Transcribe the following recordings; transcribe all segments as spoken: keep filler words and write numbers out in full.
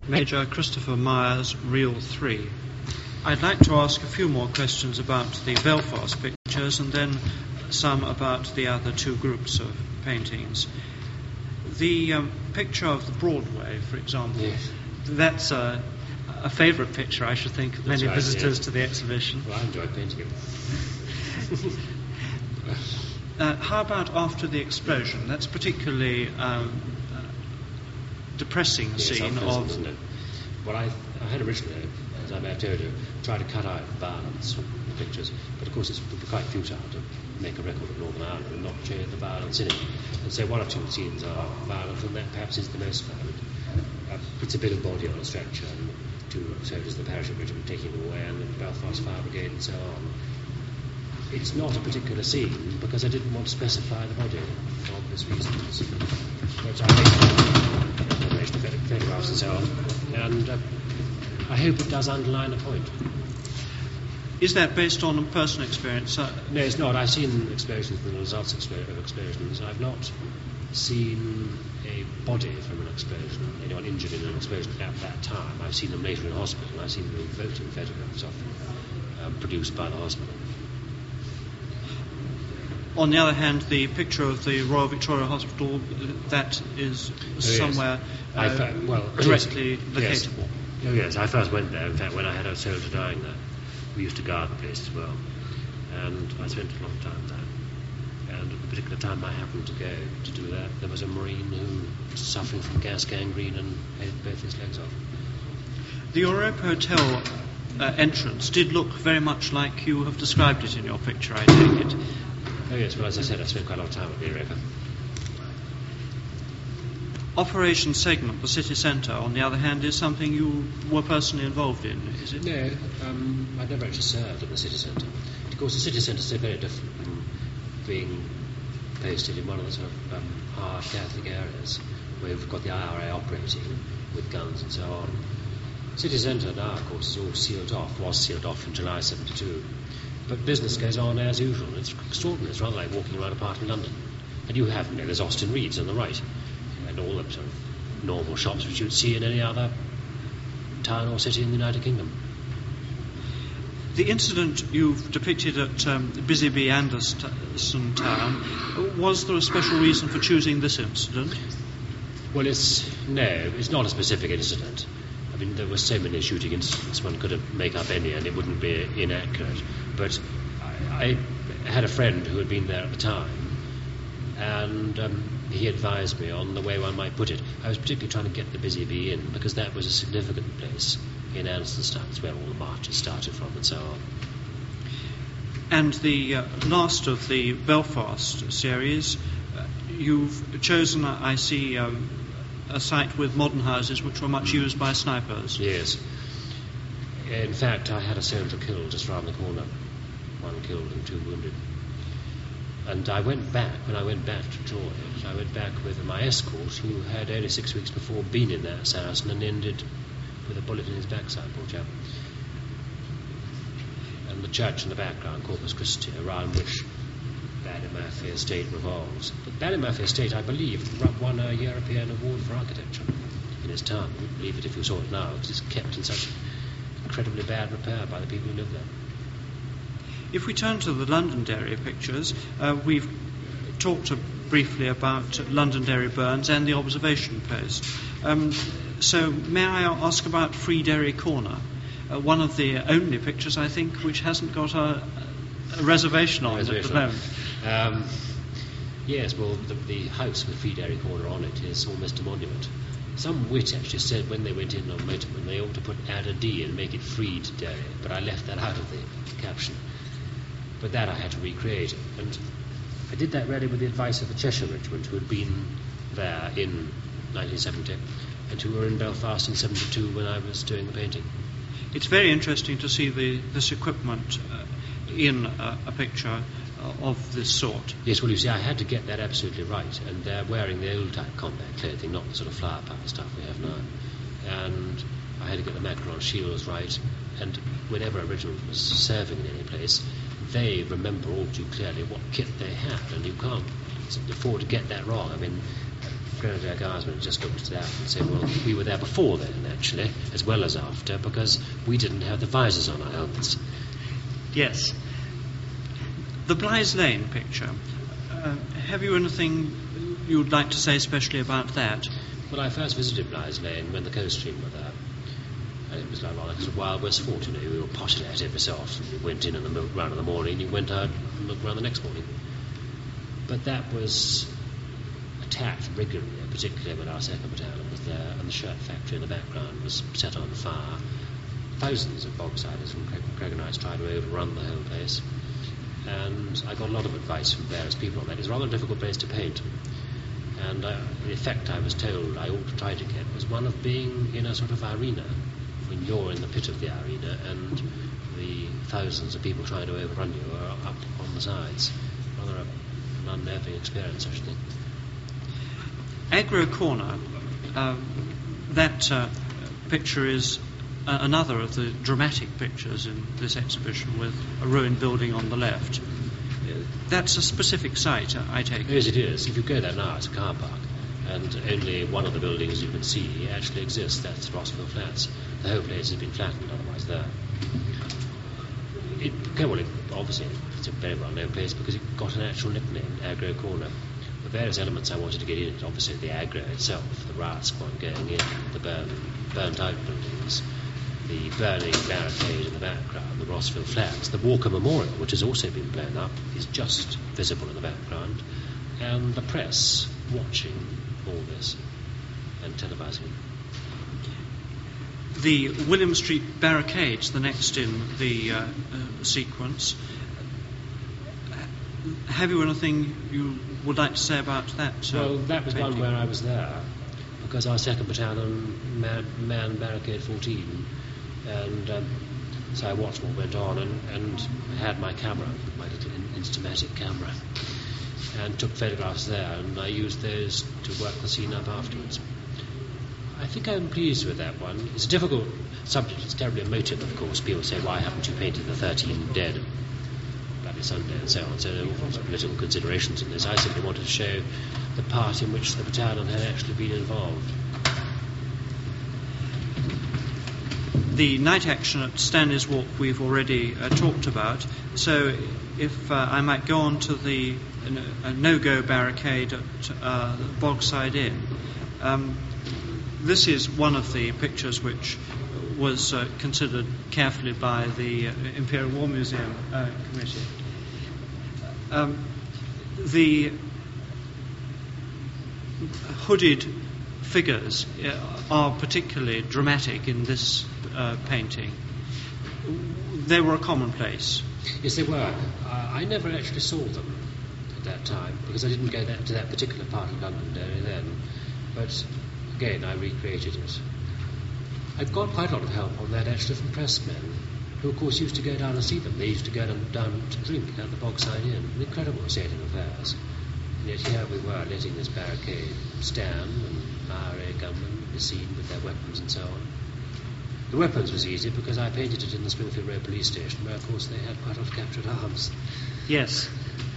Major Christopher Myers, Reel three. I'd like to ask a few more questions about the Belfast pictures and then some about the other two groups of paintings. The um, picture of the Broadway, for example, yes. that's a, a favourite picture, I should think, of That's many right, visitors yes. to the exhibition. Well, I enjoyed painting it. uh, how about after the explosion? That's particularly um, uh, depressing yes, scene unpleasant, of... isn't it? Well, I, I had originally, as I may have told you, tried to cut out violence from the pictures, but of course it's quite futile to make a record of Northern Ireland and not show the violence in it. And so one or two scenes are violent, and that perhaps is the most violent. Uh, it's a bit of body on a stretcher, and two soldiers of the parachute regiment taking them away, and the Belfast Fire Brigade and so on. It's not a particular scene because I didn't want to specify the body for obvious reasons. But I made information of photographs and so on, and uh, I hope it does underline a point. Is that based on a personal experience? Uh, No, it's not. I've seen explosions and the results of explosions. I've not seen a body from an explosion, anyone injured in an explosion at that time. I've seen them later in hospital, and I've seen the revolting photographs of them um, produced by the hospital. On the other hand, the picture of the Royal Victoria Hospital, that is Oh, somewhere yes. I uh, fa- well, directly yes. locatable. Oh, yes, I first went there. In fact, when I had a soldier dying there, we used to guard the place as well. And I spent a lot of time there. And at the particular time I happened to go to do that, there was a Marine who was suffering from gas gangrene and had both his legs off. The Europa Hotel uh, entrance did look very much like you have described it in your picture, I take it. Oh, yes, well, as I said, I spent quite a lot of time at the Europa. Operation Segment, the city centre, on the other hand, is something you were personally involved in, is it? No, um, I'd never actually served at the city centre. Of course, the city centre is so very different from being posted in one of the sort of um, hard Catholic areas where we've got the I R A operating with guns and so on. City centre now, of course, is all sealed off, was sealed off in July seventy-two. But business goes on as usual. It's extraordinary. It's rather like walking around a park in London. And you have, you know, there's Austin Reed's on the right, and all the sort of normal shops which you'd see in any other town or city in the United Kingdom. The incident you've depicted at um, Busy Bee Anderson Town, was there a special reason for choosing this incident? Well, it's no, it's not a specific incident. I mean, there were so many shooting incidents, one could make up any and it wouldn't be inaccurate. But I, I had a friend who had been there at the time, and um, he advised me on the way one might put it. I was particularly trying to get the Busy Bee in, because that was a significant place in Andersonstown. It's where all the marches started from and so on. And the uh, last of the Belfast series, uh, you've chosen, I see, um, a site with modern houses which were much used by snipers. Yes. In fact, I had a soldier killed just round the corner. One killed and two wounded. And I went back, when I went back to draw it, I went back with my escort, who had only six weeks before been in that assassin and ended with a bullet in his backside, poor chap. And the church in the background, Corpus Christi, around which Ballymurphy Estate revolves. But Ballymurphy Estate, I believe, won a European award for architecture in its time. You wouldn't believe it if you saw it now, because it's kept in such incredibly bad repair by the people who live there. If we turn to the Londonderry pictures, uh, we've talked uh, briefly about Londonderry Burns and the observation post. Um, so may I ask about Free Derry Corner? Uh, one of the only pictures, I think, which hasn't got a, a reservation on reservation. it at the moment. Um, yes, well, the, the house with Free Derry Corner on it is almost a monument. Some wit actually said when they went in on Motorman they ought to put add a D and make it Freed Derry, but I left that out of the caption. But that I had to recreate, and I did that really with the advice of the Cheshire Regiment, who had been there in nineteen seventy and who were in Belfast in seventy-two when I was doing the painting. It's very interesting to see the, this equipment uh, in uh, a picture uh, of this sort. Yes, well, you see, I had to get that absolutely right, and they're wearing the old type combat clothing, not the sort of flower power stuff we have now. And I had to get the macaron shields right, and whenever a regiment was serving in any place, they remember all too clearly what kit they had, and you can't afford to get that wrong. I mean, Grenadier Guardsmen just looked at that and said, well, we were there before then, then. actually, as well as after, because we didn't have the visors on our helmets. Yes. The Blythe Lane picture, uh, have you anything you'd like to say especially about that? Well, I first visited Blythe Lane when the Coldstream were there. And it was like well, like a Wild West Fort, you know, we were potted at every so often. You went in on the milk round in the morning, and you went out and milk round the next morning. But that was attacked regularly, particularly when our second battalion was there, and the shirt factory in the background was set on fire. Thousands of bogsiders from Craiganites tried to overrun the whole place, and I got a lot of advice from various people on that. It's a rather difficult place to paint, and uh, the effect I was told I ought to try to get was one of being in a sort of arena, when you're in the pit of the arena and the thousands of people trying to overrun you are up on the sides. Rather an unnerving experience, actually. Aggro Corner, uh, that uh, picture is uh, another of the dramatic pictures in this exhibition, with a ruined building on the left. That's a specific site, I take it. Yes, it is. If you go there now, it's a car park, and only one of the buildings you can see actually exists. That's Rossville Flats. The whole place has been flattened, otherwise there. It, okay, well, it, obviously, it's a very well-known place because it got an actual nickname, Aggro Corner. The various elements I wanted to get in it, obviously the aggro itself, the riot squad going in, the burn, burnt-out buildings, the burning barricade in the background, the Rossville Flats, the Walker Memorial, which has also been blown up, is just visible in the background, and the press watching all this and televising. The William Street barricades, the next in the uh, uh, sequence. Have you anything you would like to say about that? Uh, well, that was painting? one where I was there, because our second battalion man, manned barricade fourteen, and um, so I watched what went on, and, and had my camera, my little Instamatic camera, and took photographs there, and I used those to work the scene up afterwards. I think I'm pleased with that one. It's a difficult subject, it's terribly emotive, of course. People say, why haven't you painted the thirteen dead? Bloody Sunday and so on. So there are all sorts of political considerations in this. I simply wanted to show the part in which the battalion had actually been involved. The night action at Stanley's Walk we've already uh, talked about. So if uh, I might go on to the uh, no-go barricade at uh, Bogside Inn. Um, This is one of the pictures which was uh, considered carefully by the uh, Imperial War Museum uh, Committee. Um, the hooded figures uh, are particularly dramatic in this uh, painting. They were a commonplace. Yes, they were. Uh, I never actually saw them at that time, because I didn't go that, to that particular part of Londonderry then. But again, I recreated it. I've got quite a lot of help on that actually from pressmen, who of course used to go down and see them. They used to go down, down to drink at the Bogside Inn. An incredible state of affairs. And yet here we were letting this barricade stand, and I R A gunmen be seen with their weapons and so on. The weapons was easy because I painted it in the Springfield Road Police Station, where of course they had quite a lot of captured arms. Yes.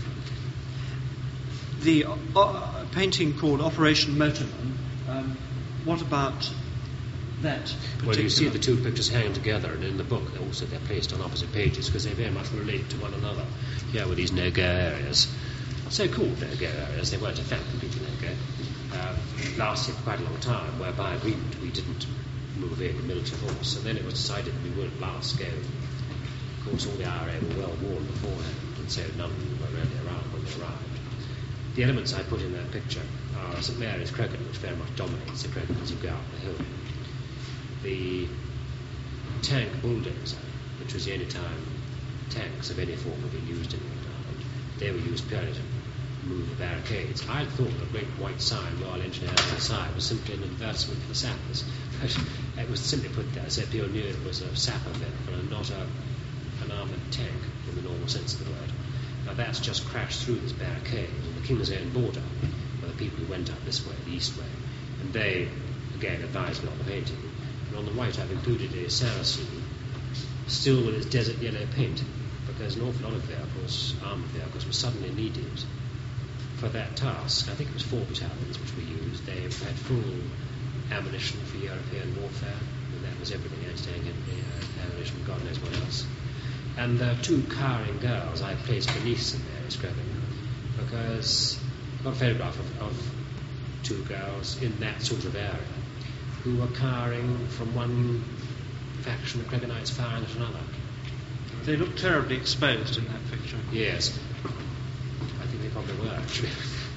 The uh, painting called Operation Motorman. Um, what about that particular? Well, you see the two pictures hanging together, and in the book they're also they're placed on opposite pages because they very much relate to one another. Here with these no-go areas, so-called no-go areas. They weren't in fact completely no-go. Uh, lasted quite a long time, where by agreement we didn't move in with military force, and then it was decided that we would last go. Of course, all the I R A were well warned beforehand, and so none of them were really around when they arrived. The elements I put in that picture are St Mary's Croghan, which very much dominates the Croghan as you go up the hill. The tank bulldozer, which was the only time tanks of any form were being used in Northern Ireland. They were used purely to move the barricades. I thought the great white sign, Royal Engineers on the side, was simply an advertisement for the sappers. But it was simply put there so people knew it was a sapper vehicle and not a, an armoured tank in the normal sense of the word. Now that's just crashed through this barricade on the King's Own border, where the people who went up this way, the east way, and they, again, advised me on the painting. And on the right I've included a Saracen, still with its desert yellow paint, because an awful lot of vehicles, armoured vehicles, were suddenly needed for that task. I think it was four battalions which we used. They had full ammunition for European warfare. and that was everything, Einstein, Henry, uh, Parrish, and God knows what else. And there are two cowering girls I placed Bernice in there, Screven, because I got a photograph of, of two girls in that sort of area who were cowering from one faction of Cregonites firing at another. They look terribly exposed in that picture. Yes. I think they probably were, actually.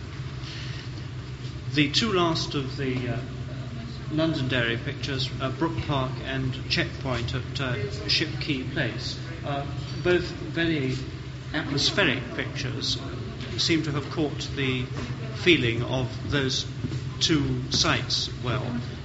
The two last of the uh, Londonderry pictures, uh, Brook Park and Checkpoint at uh, Ship Quay Place, uh, both very atmospheric pictures, seem to have caught the feeling of those two sites well.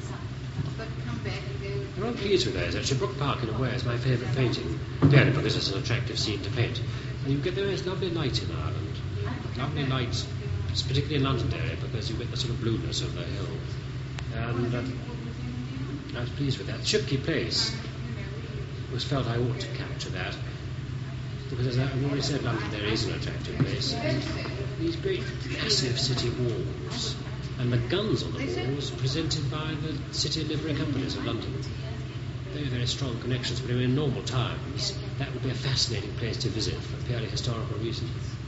I'm not pleased with those, actually. Brook Park, in a way, is my favourite painting, purely because it's an attractive scene to paint. And you get the most lovely light in Ireland. Lovely light, particularly in Londonderry, because you get the sort of blueness of the hill. And um, I was pleased with that. Ship Quay Place was felt I ought to capture that, because as I've already said, Londonderry is an attractive place. And these great massive city walls, and the guns on the walls presented by the city livery companies of London. Very, very strong connections, but in normal times that would be a fascinating place to visit for a purely historical reason.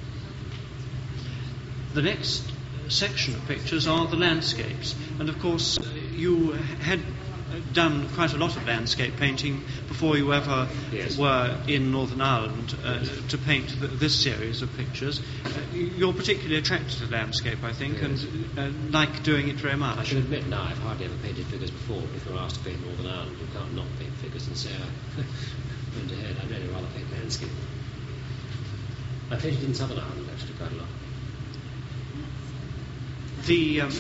The next section of pictures are the landscapes, and of course you had done quite a lot of landscape painting before you ever yes. were in Northern Ireland uh, to paint the, this series of pictures. Uh, you're particularly attracted to landscape, I think, yes. and uh, like doing it very much. I should admit now I've hardly ever painted figures before. If you're asked to paint Northern Ireland, you can't not paint figures and say, I went ahead, I'd really rather paint landscape. I painted in Southern Ireland actually quite a lot. The um,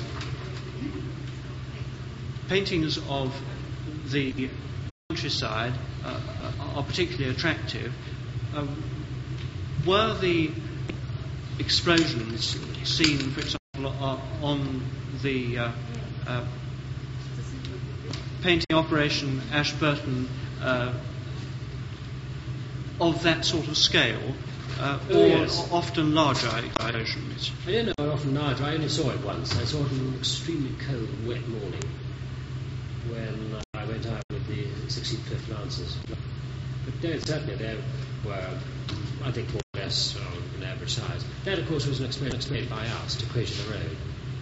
paintings of the countryside uh, are particularly attractive. Um, were the explosions seen, for example, uh, on the uh, uh, painting operation Ashburton uh, of that sort of scale? Uh, oh, or yes. often larger explosions? I don't know how often larger. I only saw it once. I saw it on an extremely cold, wet morning when I went out with the sixty-fifth Lancers. But no, certainly there were, I think, more or less on an average size. That, of course, was an explosion explained by us to Equation Road.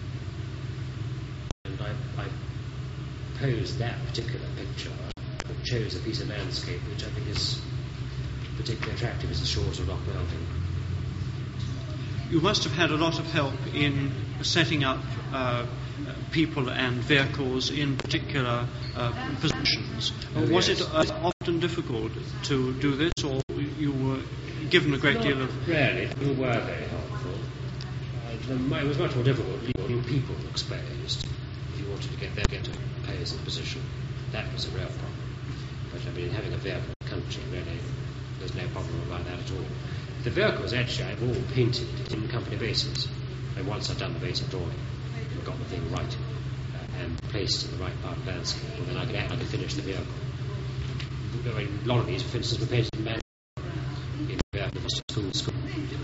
And I, I posed that particular picture, and chose a piece of landscape which I think is particularly attractive as the shores of Loch Melvin. You must have had a lot of help in setting up uh, people and vehicles in particular uh, positions. Oh, was yes. it uh, often difficult to do this, or you were given a great Not deal of... Rarely, people were very helpful. Uh, the, it was much more difficult leaving people exposed if you wanted to get them get a pose and position. That was a real problem. But I mean, having a vehicle in the country, really, there's no problem about that at all. The vehicles, actually, I've all painted in company bases. And once I've done the basic drawing and got the thing right uh, and placed in the right part of the landscape, well, then I could, I could finish the vehicle. A lot of these, for instance, were painted in Manchester, in the school, school.